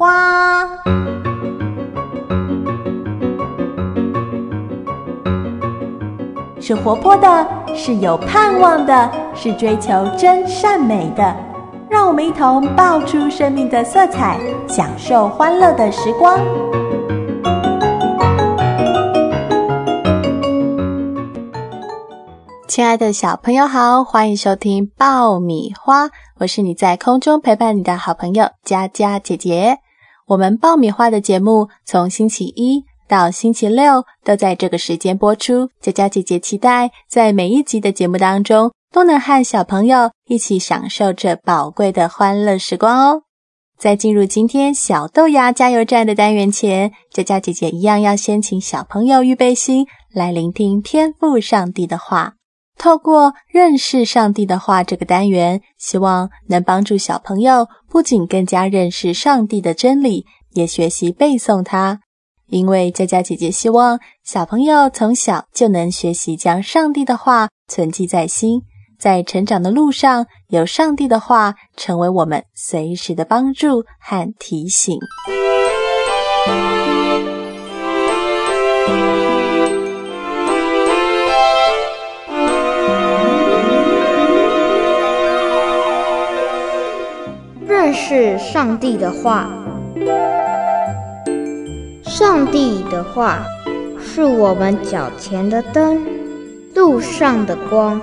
花。是活泼的，是有盼望的，是追求真善美的。让我们一同爆出生命的色彩，享受欢乐的时光。亲爱的小朋友好，欢迎收听爆米花，我是你在空中陪伴你的好朋友佳佳姐姐。我们爆米花的节目从星期一到星期六都在这个时间播出，佳佳姐姐期待在每一集的节目当中都能和小朋友一起享受这宝贵的欢乐时光哦。在进入今天小豆芽加油站的单元前，佳佳姐姐一样要先请小朋友预备心来聆听天父上帝的话。透过认识上帝的话这个单元，希望能帮助小朋友不仅更加认识上帝的真理，也学习背诵它。因为佳佳姐姐希望小朋友从小就能学习将上帝的话存记在心，在成长的路上，有上帝的话成为我们随时的帮助和提醒。 认识上帝的话。上帝的话是我们脚前的灯，路上的光。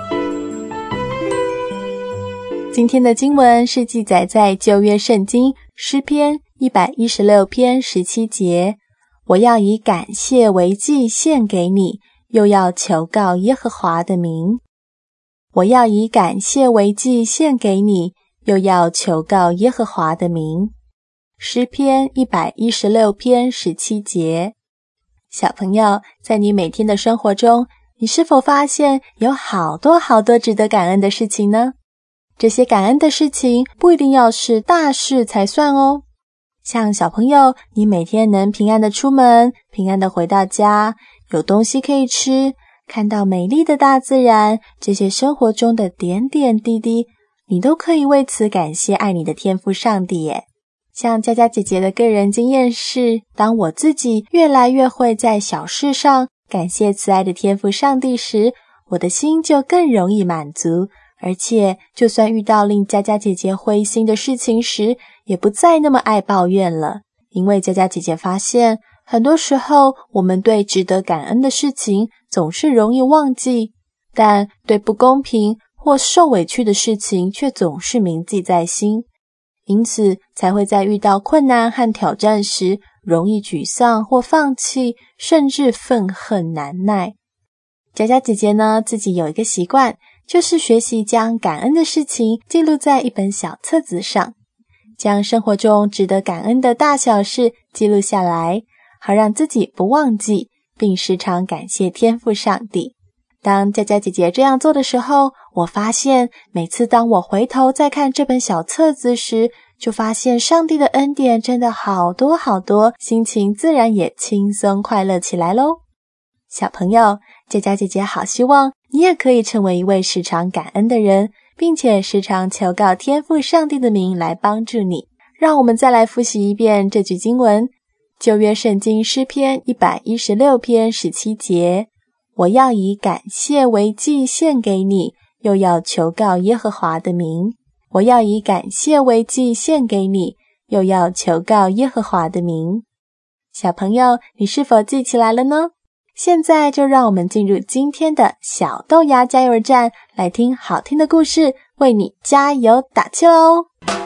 今天的经文是记载在旧约圣经诗篇116篇17节，我要以感谢为祭献给你，又要求告耶和华的名。我要以感谢为祭献给你，又要求告耶和华的名。诗篇116篇17节。小朋友，在你每天的生活中，你是否发现有好多值得感恩的事情呢？这些感恩的事情不一定要是大事才算哦。像小朋友，你每天能平安的出门，平安的回到家，有东西可以吃，看到美丽的大自然，这些生活中的点点滴滴，你都可以为此感谢爱你的天父上帝耶。像佳佳姐姐的个人经验是，当我自己越来越会在小事上感谢慈爱的天父上帝时，我的心就更容易满足，而且就算遇到令佳佳姐姐灰心的事情时，也不再那么爱抱怨了。因为佳佳姐姐发现，很多时候我们对值得感恩的事情总是容易忘记，但对不公平或受委屈的事情却总是铭记在心，因此才会在遇到困难和挑战时容易沮丧或放弃，甚至愤恨难耐。佳佳姐姐呢，自己有一个习惯，就是学习将感恩的事情记录在一本小册子上，将生活中值得感恩的大小事记录下来，好让自己不忘记，并时常感谢天父上帝。当佳佳姐姐这样做的时候，我发现每次当我回头再看这本小册子时，就发现上帝的恩典真的好多，心情自然也轻松快乐起来咯。小朋友，佳佳姐姐好希望你也可以成为一位时常感恩的人，并且时常求告天父上帝的名来帮助你。让我们再来复习一遍这句经文，旧约圣经诗篇116篇17节，我要以感谢为祭献给你，又要求告耶和华的名。我要以感谢为祭献给你，又要求告耶和华的名。小朋友，你是否记起来了呢？现在就让我们进入今天的小豆芽加油站，来听好听的故事，为你加油打气哦。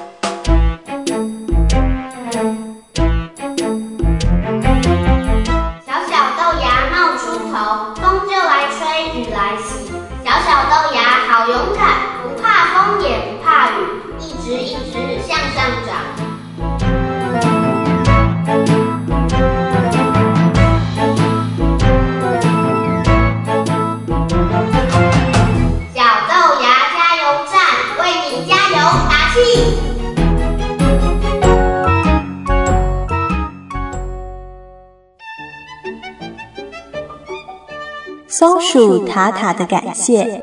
小小豆芽冒出头，风就来吹，雨来袭。小小豆芽好勇敢，不怕风也不怕雨，一直向上长。小豆芽加油站，为你加油打气。 松鼠塔塔的感谢。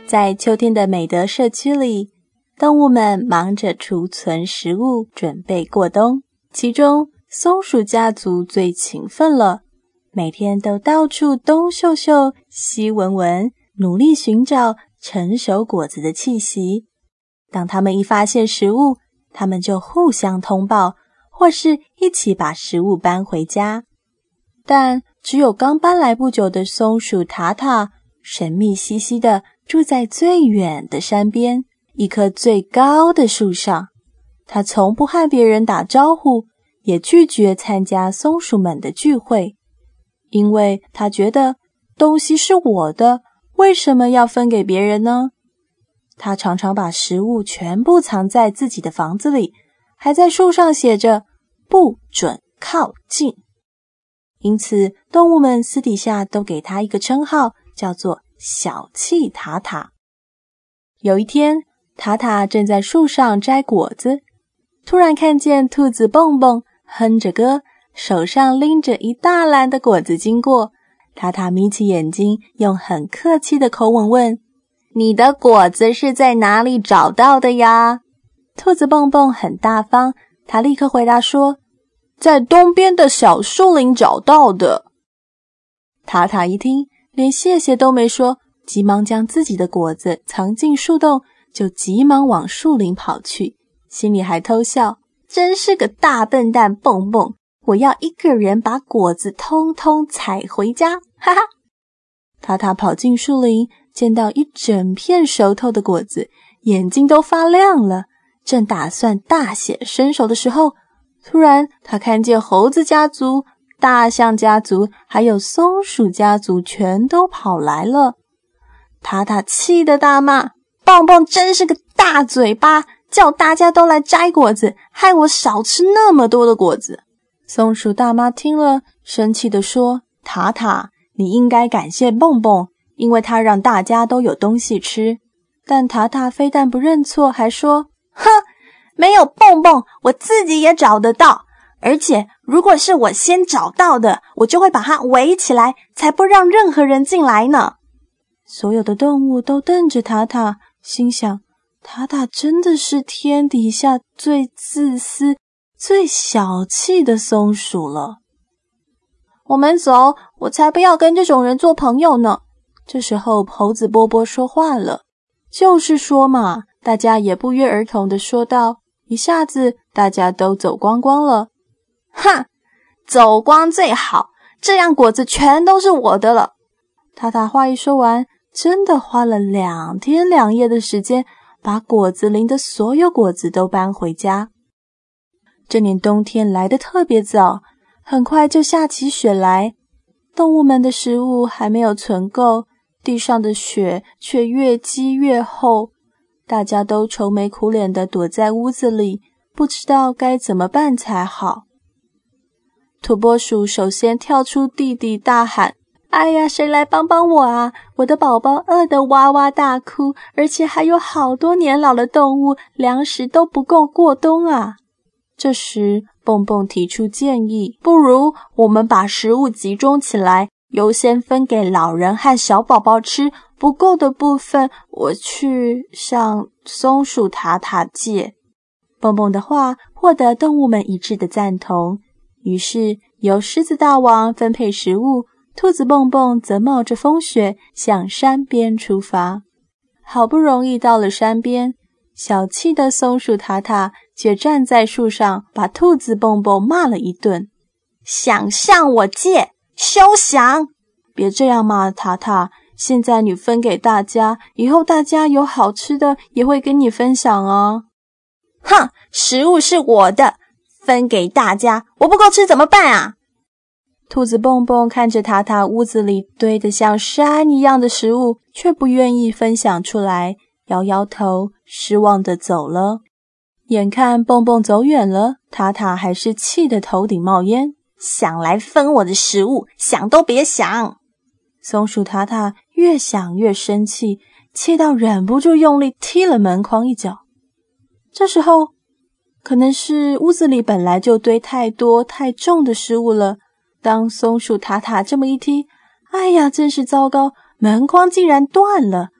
在秋天的美德社区里，动物们忙着储存食物，准备过冬。其中，松鼠家族最勤奋了，每天都到处东嗅嗅、西闻闻，努力寻找成熟果子的气息。当他们一发现食物，他们就互相通报，或是一起把食物搬回家。但只有刚搬来不久的松鼠塔塔，神秘兮兮的住在最远的山边，一棵最高的树上。他从不和别人打招呼，也拒绝参加松鼠们的聚会，因为他觉得东西是我的，为什么要分给别人呢？他常常把食物全部藏在自己的房子里，还在树上写着不准靠近。因此，动物们私底下都给他一个称号，叫做小气塔塔。有一天，塔塔正在树上摘果子，突然看见兔子蹦蹦哼着歌，手上拎着一大篮的果子经过。塔塔眯起眼睛，用很客气的口吻问：你的果子是在哪里找到的呀？兔子蹦蹦很大方，他立刻回答说：在东边的小树林找到的。塔塔一听，连谢谢都没说，急忙将自己的果子藏进树洞，就急忙往树林跑去，心里还偷笑，真是个大笨蛋蹦蹦，我要一个人把果子通通采回家，哈哈！塔塔跑进树林，见到一整片熟透的果子，眼睛都发亮了，正打算大显身手的时候，突然他看见猴子家族、大象家族还有松鼠家族全都跑来了。塔塔气得大骂：蹦蹦真是个大嘴巴，叫大家都来摘果子，害我少吃那么多的果子。松鼠大妈听了，生气地说：塔塔，你应该感谢蹦蹦，因为他让大家都有东西吃。但塔塔非但不认错，还说：哼，没有蹦蹦，我自己也找得到，而且如果是我先找到的，我就会把它围起来，才不让任何人进来呢。所有的动物都瞪着塔塔，心想：塔塔真的是天底下最自私、最小气的松鼠了。我们走，我才不要跟这种人做朋友呢。这时候猴子波波说话了：就是说嘛，大家也不约而同地说道，一下子大家都走光光了。哼，走光最好，这样果子全都是我的了。塔塔话一说完，真的花了2天2夜的时间，把果子林的所有果子都搬回家。这年冬天来得特别早，很快就下起雪来，动物们的食物还没有存够，地上的雪却越积越厚，大家都愁眉苦脸地躲在屋子里，不知道该怎么办才好。土拨鼠首先跳出地底大喊：哎呀，谁来帮帮我啊！我的宝宝饿得哇哇大哭，而且还有好多年老的动物，粮食都不够过冬啊！这时，蹦蹦提出建议：不如我们把食物集中起来，优先分给老人和小宝宝吃，不够的部分我去向松鼠塔塔借。蹦蹦的话获得动物们一致的赞同，于是由狮子大王分配食物，兔子蹦蹦则冒着风雪向山边出发。好不容易到了山边，小气的松鼠塔塔却站在树上，把兔子蹦蹦骂了一顿：想向我借，休想！别这样嘛，塔塔，现在你分给大家，以后大家有好吃的也会跟你分享啊。哼，食物是我的，分给大家，我不够吃怎么办啊？兔子蹦蹦看着塔塔屋子里堆得像山一样的食物，却不愿意分享出来，摇摇头，失望地走了。眼看蹦蹦走远了，塔塔还是气得头顶冒烟，想来分我的食物，想都别想。松鼠塔塔越想越生气，气到忍不住用力踢了门框一脚。这时候，可能是屋子里本来就堆太多太重的食物了，当松鼠塔塔这么一踢，哎呀，真是糟糕，门框竟然断了。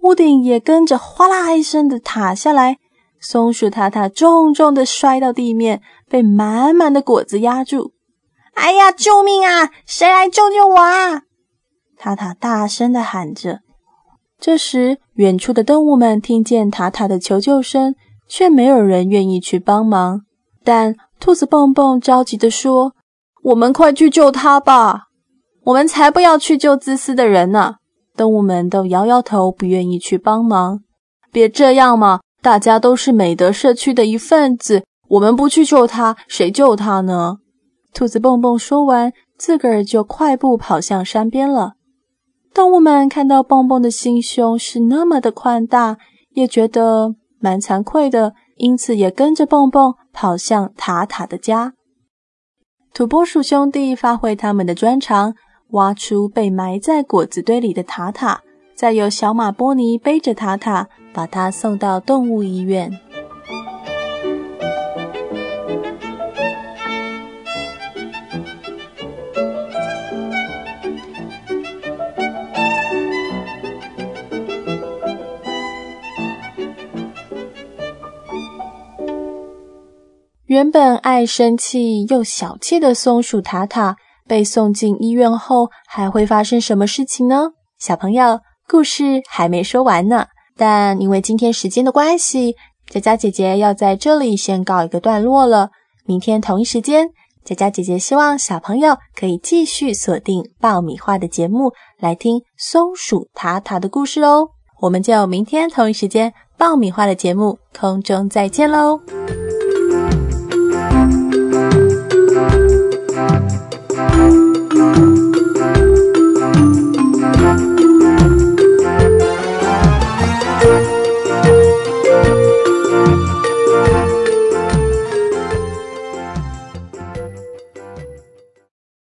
屋顶也跟着哗啦一声的塌下来，松鼠塔塔重重的摔到地面，被满满的果子压住。哎呀，救命啊！谁来救救我啊！塔塔大声的喊着。这时，远处的动物们听见塔塔的求救声，却没有人愿意去帮忙。但兔子蹦蹦着急地说：“我们快去救他吧！我们才不要去救自私的人呢！”动物们都摇摇头，不愿意去帮忙。别这样嘛，大家都是美德社区的一份子，我们不去救他，谁救他呢？兔子蹦蹦说完，自个儿就快步跑向山边了。动物们看到蹦蹦的心胸是那么的宽大，也觉得蛮惭愧的，因此也跟着蹦蹦跑向塔塔的家。土拨鼠兄弟发挥他们的专长，挖出被埋在果子堆里的塔塔，再由小马波尼背着塔塔，把它送到动物医院。原本爱生气又小气的松鼠塔塔被送进医院后，还会发生什么事情呢？小朋友，故事还没说完呢。但因为今天时间的关系，佳佳姐姐要在这里先告一个段落了。明天同一时间，佳佳姐姐希望小朋友可以继续锁定爆米花的节目，来听松鼠塔塔的故事哦。我们就明天同一时间爆米花的节目空中再见喽。